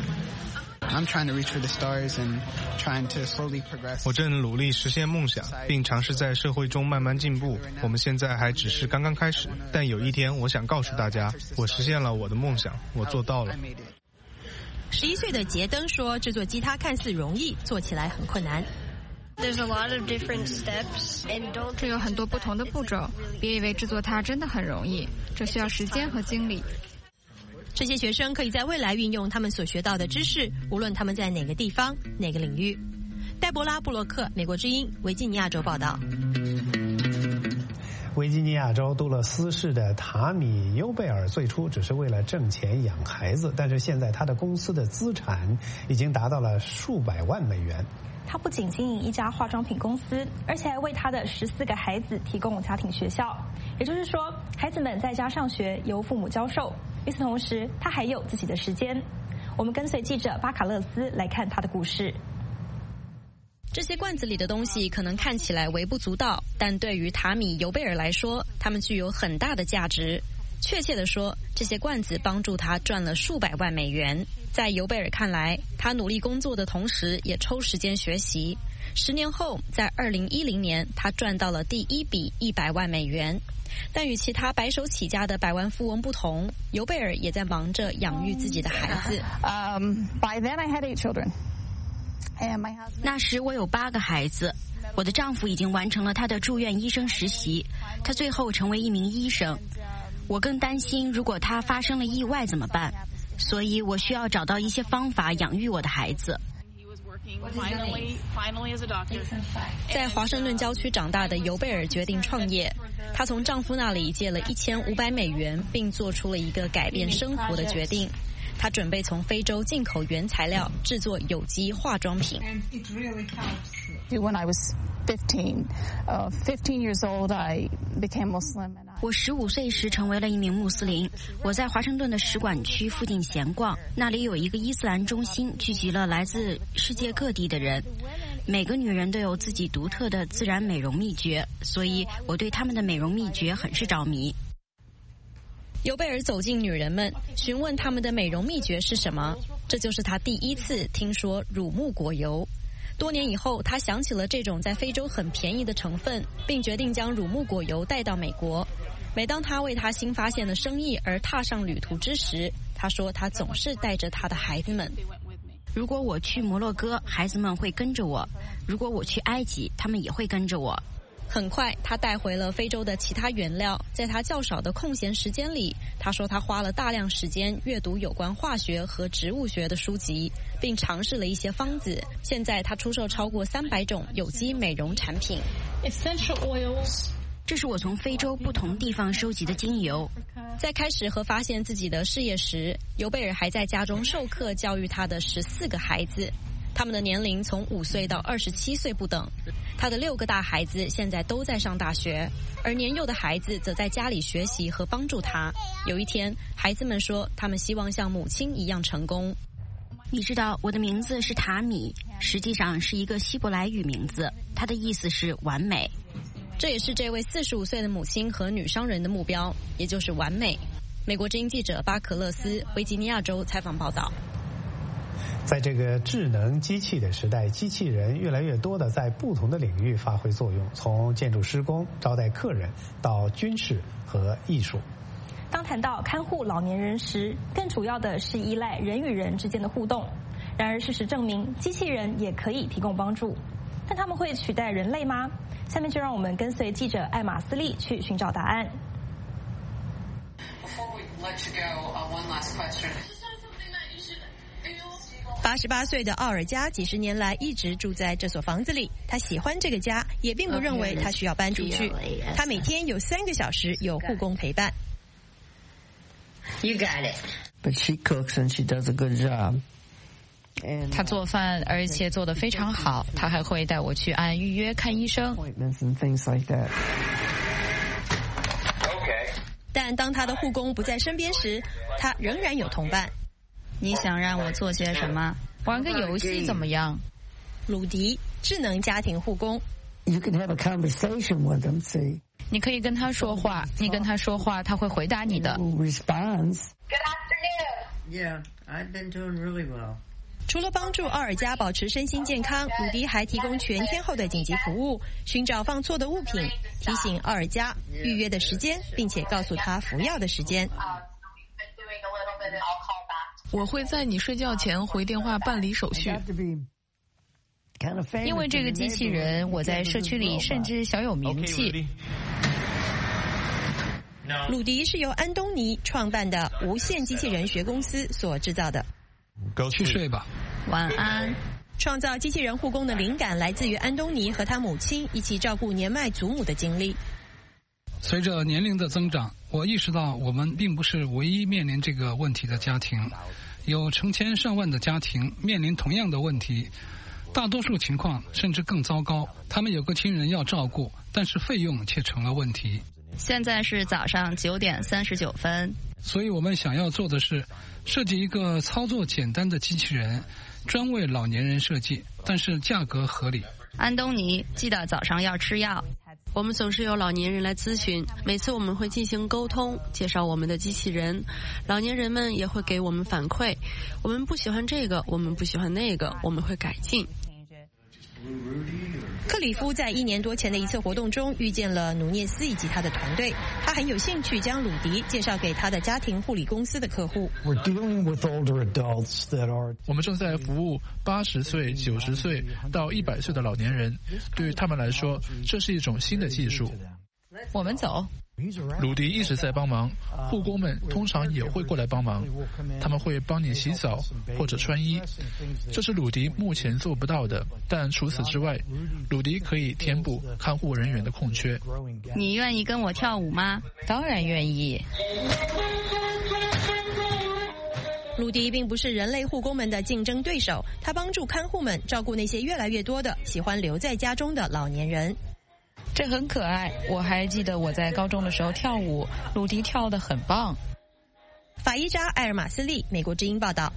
我正努力实现梦想，并尝试在社会中慢慢进步。我们现在还只是刚刚开始，但有一天我想告诉大家，我实现了我的梦想，我做到了。 11岁的杰登说，制作吉他看似容易，做起来很困难。 这有很多不同的步骤，别以为制作它真的很容易，这需要时间和精力。 这些学生可以在未来运用他们所学到的知识，无论他们在哪个地方、哪个领域。黛博拉·布洛克，美国之音，维吉尼亚州报道。 维吉尼亚州杜勒斯市的塔米·尤贝尔最初只是为了挣钱养孩子，但是现在他的公司的资产已经达到了数百万美元。 他不仅经营一家化妆品公司，而且还为他的14个孩子提供家庭学校，也就是说，孩子们在家上学由父母教授。与此同时，他还有自己的时间。我们跟随记者巴卡勒斯来看他的故事。 这些罐子里的东西可能看起来微不足道，但对于塔米·尤贝尔来说，它们具有很大的价值。确切地说，这些罐子帮助他赚了数百万美元。在尤贝尔看来，他努力工作的同时也抽时间学习。10年后，在2010年，他赚到了第一笔100万美元。但与其他白手起家的百万富翁不同，尤贝尔也在忙着养育自己的孩子。 By then I had 8 children. 那时我有8个孩子，我的丈夫已经完成了他的住院医生实习，他最后成为一名医生。我更担心如果他发生了意外怎么办，所以我需要找到一些方法养育我的孩子。 在华盛顿郊区长大的尤贝尔决定创业，她从丈夫那里借了1500美元，并做出了一个改变生活的决定。她准备从非洲进口原材料制作有机化妆品。 When I was 15 years old, I became Muslim. 我15岁时成为了一名穆斯林。我在华盛顿的使馆区附近闲逛，那里有一个伊斯兰中心，聚集了来自世界各地的人。每个女人都有自己独特的自然美容秘诀，所以我对她们的美容秘诀很是着迷。 尤贝尔走进女人们，询问她们的美容秘诀是什么。这就是她第一次听说乳木果油。多年以后，她想起了这种在非洲很便宜的成分，并决定将乳木果油带到美国。每当她为她新发现的生意而踏上旅途之时，她说她总是带着她的孩子们。 如果我去摩洛哥，孩子们会跟着我；如果我去埃及，他们也会跟着我。 很快，他带回了非洲的其他原料。在他较少的空闲时间里，他说他花了大量时间阅读有关化学和植物学的书籍，并尝试了一些方子。现在他出售超过300种有机美容产品。 这是我从非洲不同地方收集的精油。 在开始和发现自己的事业时，尤贝尔还在家中授课，教育他的14个孩子。 他们的年龄从5岁到27岁不等。他的6个大孩子现在都在上大学，而年幼的孩子则在家里学习和帮助他。有一天，孩子们说他们希望像母亲一样成功。 你知道我的名字是塔米，实际上是一个希伯来语名字，它的意思是完美。 这也是这位45岁的母亲和女商人的目标，也就是完美。美国之音记者巴克勒斯，维吉尼亚州采访报道。 在这个智能机器的时代，机器人越来越多的在不同的领域发挥作用，从建筑施工、招待客人到军事和艺术。 当谈到看护老年人时，更主要的是依赖人与人之间的互动。然而事实证明，机器人也可以提供帮助，但他们会取代人类吗？下面就让我们跟随记者艾玛斯利去寻找答案。 88岁的奥尔加几十年来一直住在这所房子里，他喜欢这个家，也并不认为他需要搬出去。他每天有3个小时有护工陪伴。 You got it. But she cooks and she does a good job. 他做饭，而且做得非常好。他还会带我去按预约看医生。 但当他的护工不在身边时，他仍然有同伴。 你想让我做些什么？ 玩个游戏怎么样？ 鲁迪，智能家庭护工。 You can have a conversation with them, see. 你可以跟他说话，你跟他说话，他会回答你的。 Responds. Good afternoon. Yeah, I've been doing really well. 除了帮助奥尔加保持身心健康，鲁迪还提供全天候的紧急服务，寻找放错的物品，提醒奥尔加预约的时间，并且告诉他服药的时间。 我会在你睡觉前回电话办理手续。 因为这个机器人，我在社区里甚至小有名气。 鲁迪是由安东尼创办的无线机器人学公司所制造的。 去睡吧。 晚安。 创造机器人护工的灵感来自于安东尼和他母亲一起照顾年迈祖母的经历。 随着年龄的增长，我意识到我们并不是唯一面临这个问题的家庭，有成千上万的家庭面临同样的问题，大多数情况甚至更糟糕。他们有个亲人要照顾，但是费用却成了问题。 现在是早上9点39分。 所以我们想要做的是设计一个操作简单的机器人，专为老年人设计，但是价格合理。 安东尼，记得早上要吃药。 我们总是有老年人来咨询，每次我们会进行沟通，介绍我们的机器人，老年人们也会给我们反馈，我们不喜欢这个，我们不喜欢那个，我们会改进。 克里夫在1年多前的一次活动中遇见了努涅斯以及他的团队，他很有兴趣将鲁迪介绍给他的家庭护理公司的客户。 我们正在服务80岁、90岁到100岁的老年人，对于他们来说，这是一种新的技术。 我们走。 鲁迪一直在帮忙，护工们通常也会过来帮忙，他们会帮你洗澡或者穿衣，这是鲁迪目前做不到的。但除此之外，鲁迪可以填补看护人员的空缺。 你愿意跟我跳舞吗？ 当然愿意。 鲁迪并不是人类护工们的竞争对手，他帮助看护们照顾那些越来越多的喜欢留在家中的老年人。 这很可爱，我还记得我在高中的时候跳舞，鲁迪跳得很棒。 法医扎艾尔马斯利，美国之音报道。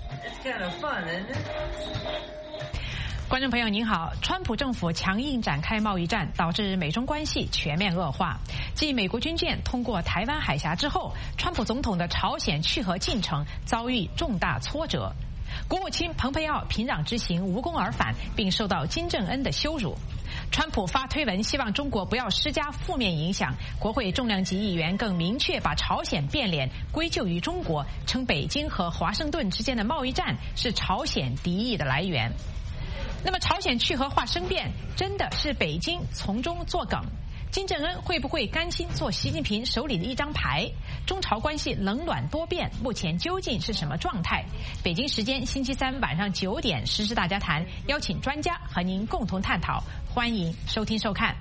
观众朋友您好，川普政府强硬展开贸易战，导致美中关系全面恶化。继美国军舰通过台湾海峡之后，川普总统的朝鲜去核进程遭遇重大挫折。国务卿蓬佩奥平壤之行无功而返，并受到金正恩的羞辱。川普发推文希望中国不要施加负面影响，国会重量级议员更明确把朝鲜变脸归咎于中国，称北京和华盛顿之间的贸易战是朝鲜敌意的来源。那么朝鲜去核化生变真的是北京从中作梗？金正恩会不会甘心做习近平手里的一张牌？中朝关系冷暖多变，目前究竟是什么状态？北京时间星期3晚上9点，时事大家谈，邀请专家和您共同探讨，欢迎收听收看。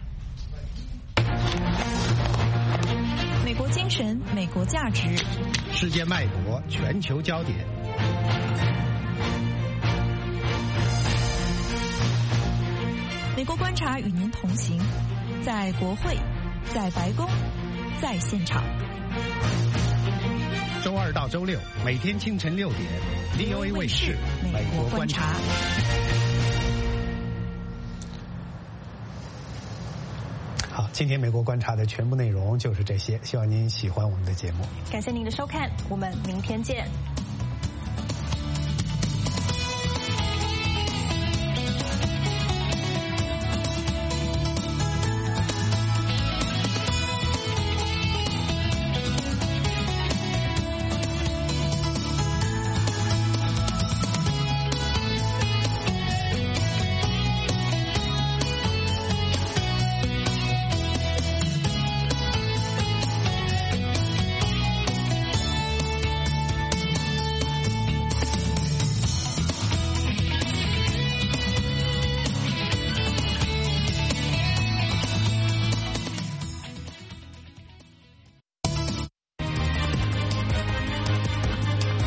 美国精神，美国价值， 世界脉搏，全球焦点。 美国观察与您同行，在国会，在白宫，在现场。 周二到周六每天清晨6点 ，VOA 卫视美国观察。好，今天美国观察的全部内容就是这些，希望您喜欢我们的节目。 感谢您的收看，我们明天见。